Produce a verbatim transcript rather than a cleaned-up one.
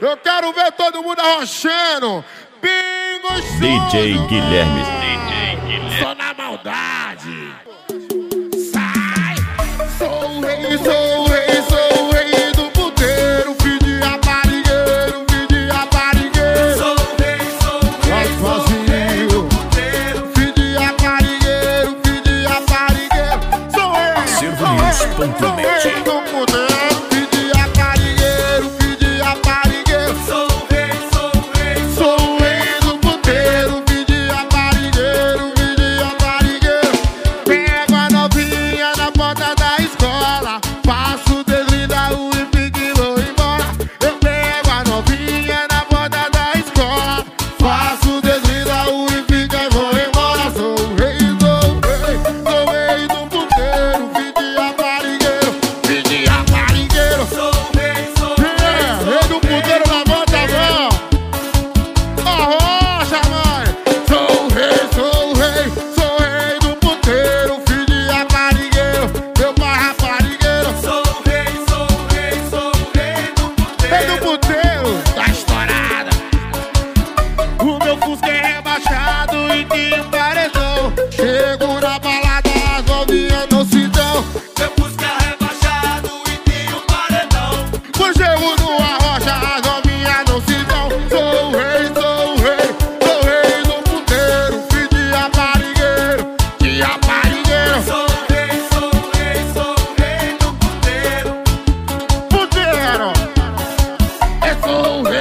Eu quero ver todo mundo arrochando. Bem gostoso. D J Guilherme. D J Guilherme. Só na maldade. Sai. Sou o rei, sou o rei, sou o rei do puteiro. Filho de aparigueiro, filho de aparigueiro. Sou o rei, sou o rei, sou o rei do puteiro. Filho de aparigueiro, filho de aparigueiro. Sou o rei, sou o rei, sou o rei do puteiro. Chego na balada, as novinhas não se dão. Meu Fusca é rebaixado e tem um paredão. Quando chego numa rocha, as novinhas não se dão. Sou o rei, sou o rei, sou o rei do puteiro. Filho de aparigueiro, de aparigueiro. Sou o rei, sou o rei, sou o rei do puteiro. Puteiro, eu sou o rei.